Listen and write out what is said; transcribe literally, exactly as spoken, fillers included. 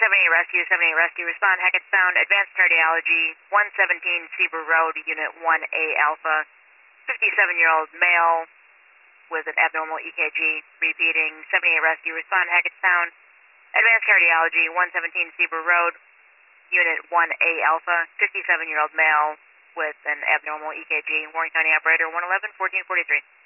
seventy-eight Rescue, seventy-eight Rescue, respond Hackett Sound, advanced cardiology, one seventeen Seaver Road, Unit one A Alpha, fifty-seven-year-old male with an abnormal E K G, repeating, seventy-eight Rescue, respond Hackett Sound, advanced cardiology, one seventeen Seaver Road, Unit one A Alpha, fifty-seven-year-old male with an abnormal E K G, Warren County operator, one eleven fourteen forty-three.